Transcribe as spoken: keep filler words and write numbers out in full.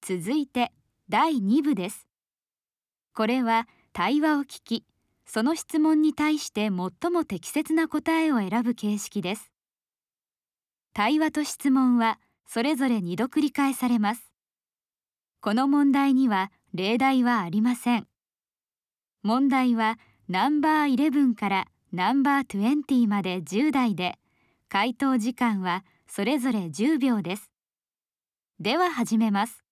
続いてだいに部です。これは対話を聞き、その質問に対して最も適切な答えを選ぶ形式です。対話と質問はそれぞれにど繰り返されます。この問題には例題はありません。問題はナンバーイレブンからナンバートゥエンティまでじゅう題で、回答時間はそれぞれじゅうびょうです。では始めます。